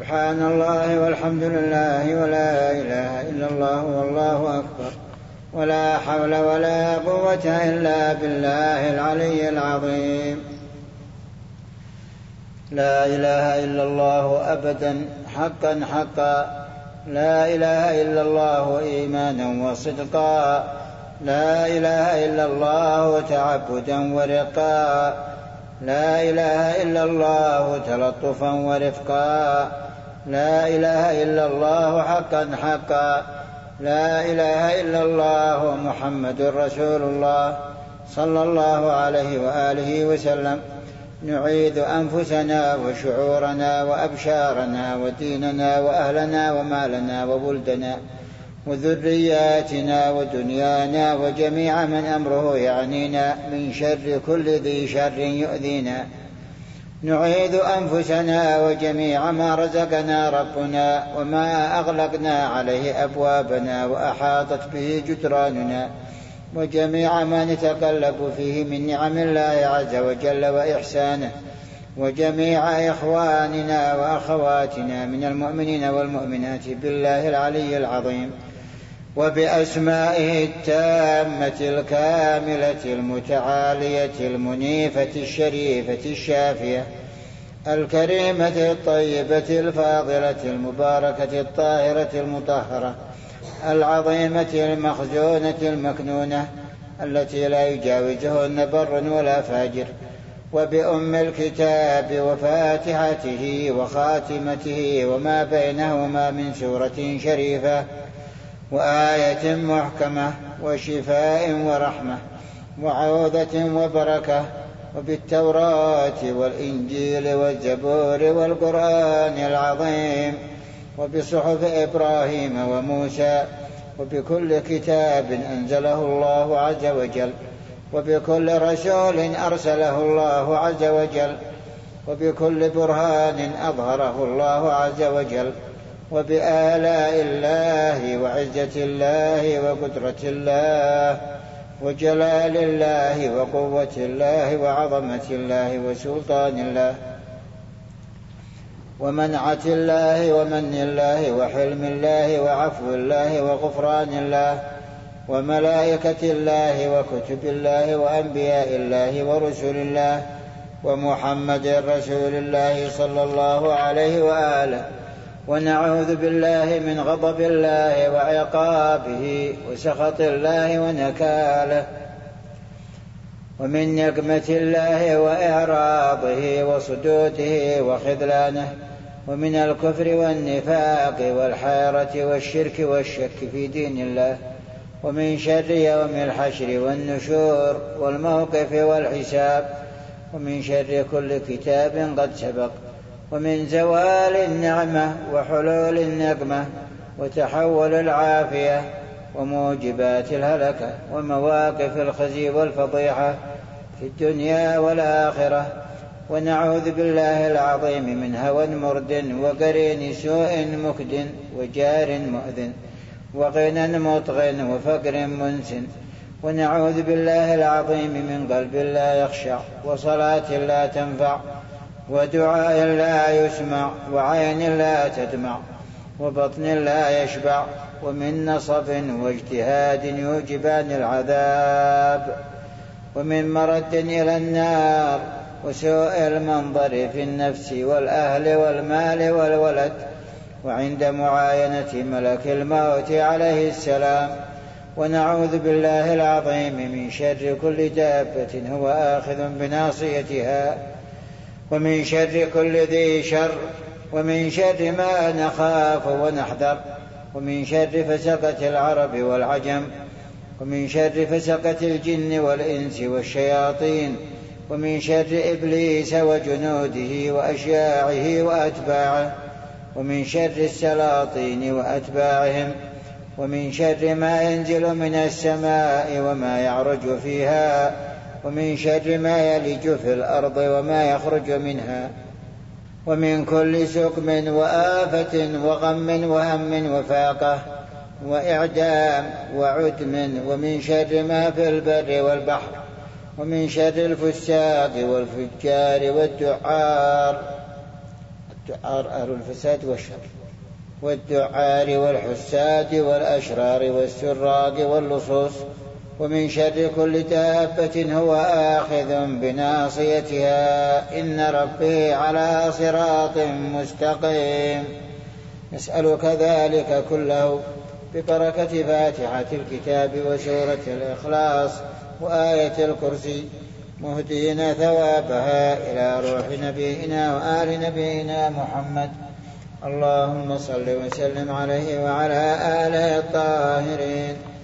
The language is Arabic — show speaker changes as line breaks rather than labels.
سبحان الله والحمد لله ولا إله إلا الله والله أكبر ولا حول ولا قوة إلا بالله العلي العظيم. لا إله إلا الله أبدا حقا حقا، لا إله إلا الله إيمانا وصدقا، لا إله إلا الله تعبدا ورقا، لا إله إلا الله تلطفا ورفقا، لا إله إلا الله حقا حقا، لا إله إلا الله محمد رسول الله صلى الله عليه وآله وسلم. نعيد أنفسنا وشعورنا وأبشارنا وديننا وأهلنا ومالنا وولدنا وذرياتنا ودنيانا وجميع من أمره يعنينا من شر كل ذي شر يؤذينا. نعيد أنفسنا وجميع ما رزقنا ربنا وما أغلقنا عليه أبوابنا وأحاطت به جدراننا، وجميع ما نتقلب فيه من نعم الله عز وجل وإحسانه، وجميع إخواننا وأخواتنا من المؤمنين والمؤمنات بالله العلي العظيم وبأسمائه التامة الكاملة المتعالية المنيفة الشريفة الشافية الكريمة الطيبة الفاضلة المباركة الطاهرة المطهرة العظيمة المخزونة المكنونة التي لا يجاوزهن بر ولا فاجر، وبأم الكتاب وفاتحته وخاتمته وما بينهما من سورة شريفة وآية محكمة وشفاء ورحمة وعوذة وبركة، وبالتوراة والإنجيل والزبور والقرآن العظيم وبصحف إبراهيم وموسى وبكل كتاب أنزله الله عز وجل وبكل رسول أرسله الله عز وجل وبكل برهان أظهره الله عز وجل وبآلاء الله وعزة الله وقدرة الله وجلال الله وقوة الله وعظمة الله وسلطان الله ومنعة الله ومن الله وحلم الله وعفو الله وغفران الله وملائكة الله وكتب الله وأنبياء الله ورسل الله ومحمد رسول الله صلى الله عليه وآله. ونعوذ بالله من غضب الله وعقابه وسخط الله ونكاله، ومن نقمة الله وإعراضه وصدوده وخذلانه، ومن الكفر والنفاق والحيرة والشرك والشك في دين الله، ومن شر يوم الحشر والنشور والموقف والحساب، ومن شر كل كتاب قد سبق، ومن زوال النعمة وحلول النقمة وتحول العافية وموجبات الهلكة ومواقف الخزي والفضيحة في الدنيا والآخرة. ونعوذ بالله العظيم من هوى مرد وقرين سوء مكد وجار مؤذن وغنى مطغن وفقر منسن. ونعوذ بالله العظيم من قلب لا يخشع وصلاة لا تنفع ودعاء لا يسمع وعين لا تدمع وبطن لا يشبع ومن نصب واجتهاد يوجبان العذاب ومن مرد إلى النار وسوء المنظر في النفس والأهل والمال والولد وعند معاينة ملك الموت عليه السلام. ونعوذ بالله العظيم من شر كل دابة هو آخذ بناصيتها ومن شر كل ذي شر ومن شر ما نخاف ونحذر ومن شر فسقة العرب والعجم ومن شر فسقة الجن والإنس والشياطين ومن شر إبليس وجنوده وأشياعه وأتباعه ومن شر السلاطين وأتباعهم ومن شر ما ينزل من السماء وما يعرج فيها ومن شر ما يلج في الأرض وما يخرج منها ومن كل سقم وآفة وغم وهم وفاقة وإعدام وعدم ومن شر ما في البر والبحر ومن شر الفساق والفجار والدعار أهل الفساد والشر، والدعار والحساد والأشرار والسراق واللصوص، ومن شر كل دابة هو آخذ بناصيتها، إن ربي على صراط مستقيم. نسألك ذلك كله ببركة فاتحة الكتاب وسورة الإخلاص وآية الكرسي، مهدين ثوابها إلى روح نبينا وآل نبينا محمد. اللهم صل وسلم عليه وعلى آله الطاهرين.